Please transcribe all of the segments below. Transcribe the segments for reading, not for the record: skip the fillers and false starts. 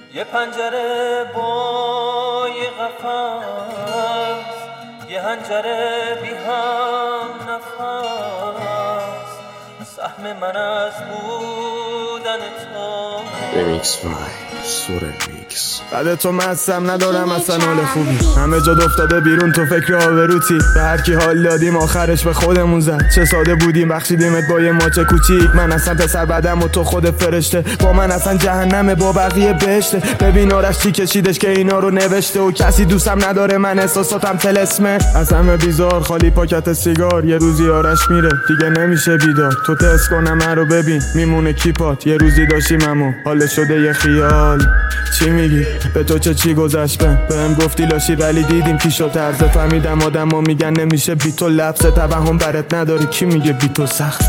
یه پنجره با یه قفس، یه هنجره بی هم نفس، سهم من از بودن تو. ریمیکس وای سور ریمیکس. بعد تو مستم ندارم اصلا حال خوبی، همه جا افتاده بیرون تو فکر آبروتی، به هر کی حال دادیم آخرش به خودمون زد. چه ساده بودیم بخشیدیمت با یه ماچ کوچیک، من اصلا پسر بدم و تو خود فرشته، با من اصلا جهنمه با بقیه بهشته. ببین آرش چی کشیدش که اینا رو نوشته و کسی دوستم نداره، من احساساتم طلسمه. از همه بیزار خالی پاکت سیگار، یه روزی آرش میره دیگه نمیشه بیدار. تو تست کنم من رو ببین میمونه کیپات، یه روزی داشتیم اما حال شده یه خیال. چی میگی؟ به تو چی گذشت؟ بهم گفتی لاشی ولی دیدیم کی شد طرز، فهمیدم آدم ها میگن نمیشه بی تو، لبس توهم برات نداره، کی میگه بی تو سخت؟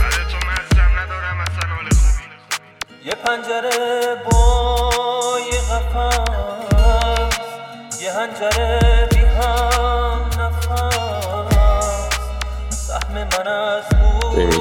یه پنجره با یه قفس، یه هنجره بی هم نفس، سهم من از بودن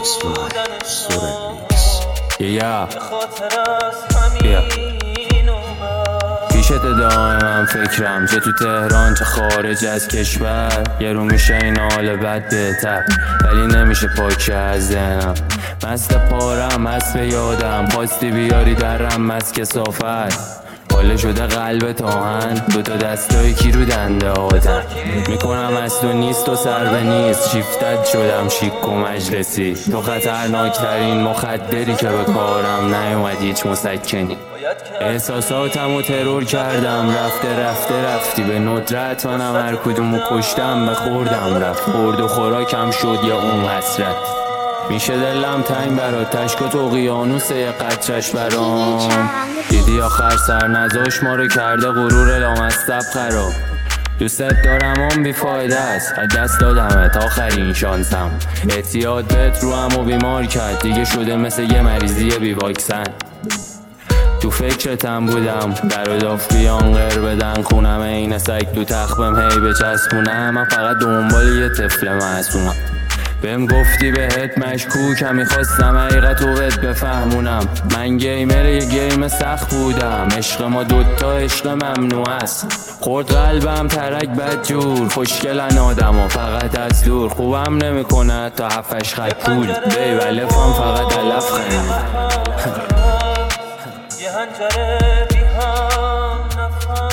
تو. یه خاطر از همین پیشت دائما فکرم، چه تو تهران چه خارج از کشور. یه رو میشه این حال بد بهتر، ولی نمیشه پاک از ذهنم. مست پارم مست به یادم، خواستی بیاری درم مست کثافت. حاله شده قلب آهن، دوتا دستای کی رو دنده آدم. میکنم از تو نیست و سر به نیست، شیفتت شدم شیک و مجلسی. تو خطرناکترین مخدری که به کارم نیومد هیچ مسکنی. احساساتم و ترور کردم، رفتی به ندرت منم هر کدومو کشتم به خوردم رفت. خورد و خوراکم شد یا اون حسرت. میشه دلم تنگ برات، تشکت اقیانوس یه قطرش برام. دیدی آخر سر نزاش ما رو کرده غرور لامصب خراب. دوستت دارم اون بیفایده است، از دست دادمت آخرین شانسم. اعتیاد بهت رو هم و بیمار کرد، دیگه شده مثل یه مریضی بی واکسن. تو فکرتم بودم در و داف بیان غیر بدن، خونم این سگ تو تخمم هی بچسبونم. من فقط دنبال یه طفل معصومم. بهم گفتی بهت مشکوکم، میخواستم حقیقت رو بهت بفهمونم. من گیمر یه گیم سخت بودم، عشق ما دوتا عشق ممنوع است. خورد قلبم ترک بدجور، خوشگلن آدم ها فقط از دور. خوبم نمیکنه تا 7-8 خط پول، بیولفم فقط علف خیلی. یه هنجره بی هم نفس،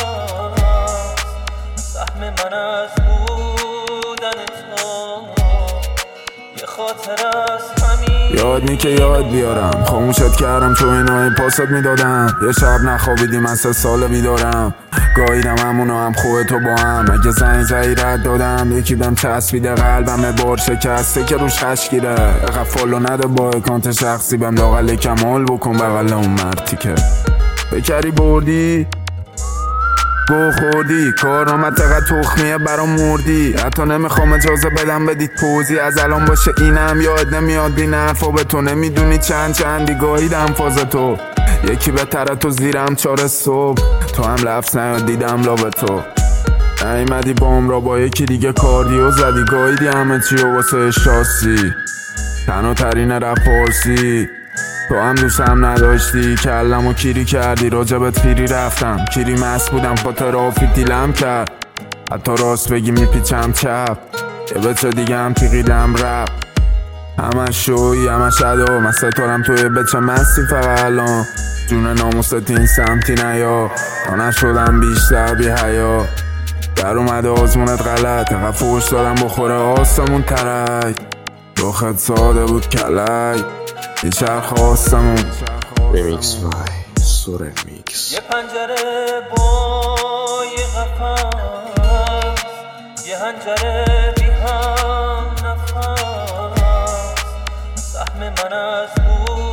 سهم من از بودن تو. یه خاطر از همین یاد که یاد بیارم، خاموشت کردم چون اینای پاست میدادم. یه شب نخوابیدی من 3 سال بیدارم، گاهیدم همونو هم خوبه تو با هم. اگه زنگ زایی رد دادم، یکی بهم چسبیده قلبم بار شکسته که روش خشگیره. اقا فالو نده با اکانت شخصی، بهم لاغل کمال بکن بغل اون مردی که بکری بردی گو خوردی. کارامت تقدر تخمیه برام مردی، حتی نمیخوام اجازه بدم بدید پوزی. از الان باشه اینم یاد نمیاد بی نرفا، به تو نمیدونی چندی گاهیدم فاز تو. یکی بهتره تو زیرم 4 صبح، تو هم لفظ نیاد دیدم لابه تو. نیمدی بام را با یکی دیگه کاردیو زدی، گاهیدی همه چی و واسه شاسی. تنها ترین رپ پارسی، تو هم دوستم نداشتی، کلمو کیری کردی. راجبت پیری رفتم، کیری مست بودم خاطرافی دیلم کرد. حتی راست بگی میپیچم چپ، یه بچه دیگه هم تیقیدم رپ. همه شوی همه شدا، من ستارم توی بچه مستی فقط الان. جون ناموست این سمتی نیا، تا نشدم بیشتر بی حیا. در اومده آزمونت غلط، اقا فوش دادم بخوره آسمون ترک. روخت ساده بود کلک، یه چرخ آسمون. ریمیکس وای سور ریمیکس. یه پنجره با یه قفس، یه هنجره بی هم نفس، سهم من از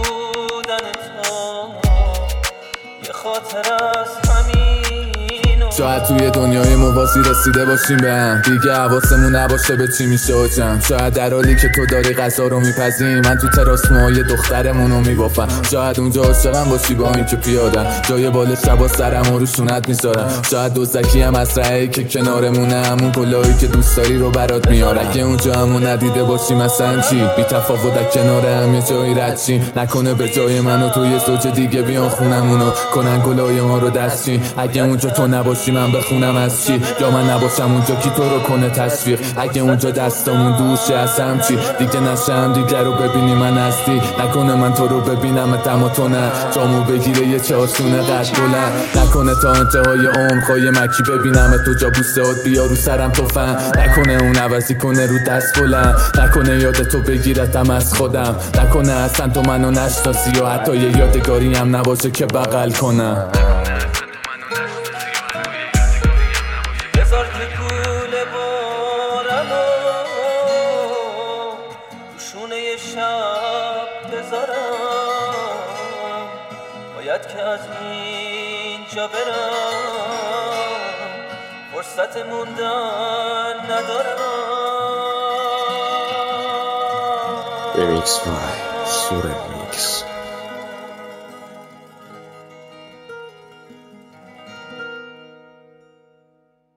بودن تو. یه خاطر از همین شاید توی دنیای موازی رسیده باشیم به هم، دیگه حواسمون نباشه به چی میشه و جمع. شاید در حالی که تو داری غذا رو میپزی، من تو تراس موهای دخترمونو میبافم. شاید اونجا عاشقم باشی با این که پیادم، جای بال شبا سرم و روشونت میذارم. شاید دوزکی هم اسرعی که کنارمونه، همون گلایی که دوست داری رو برات میاره. اگه اونجا همون ندیده باشی مثلا چی؟ بی تفاوت در کنار هم یه جایی رد چی؟ نکنه به جای منو تو یه زوج دیگه بیان خونمونو کنن گلای ما رو دستچین. اگه اونجا تو نباشی من بخونم از چی؟ یا من نباشم اونجا کی تو رو کنه تشویق؟ اگه اونجا دستامون دوشه از هم چی؟ دیگه نشم دیگه رو ببینی من هستی، نکنه من تو رو ببینم اما تو نه. جامو بگیره یه چاشونه قد بلند، نکنه تا انتهای عمر خواهی مکی ببینم تو جا بوسهات بیا رو سرم توفن. نکنه اون عوضی کنه رو دست بلند، نکنه یاد تو بگیرتم از خودم، نکنه اصلا تو منو نشناسی و حتی یه یادگاری هم نباشه که بغل کنم. بذار که کوله بارم روشونه یه شب بذارم، باید که از اینجا برم، فرصت موندن ندارم. Remix by Suren Mix.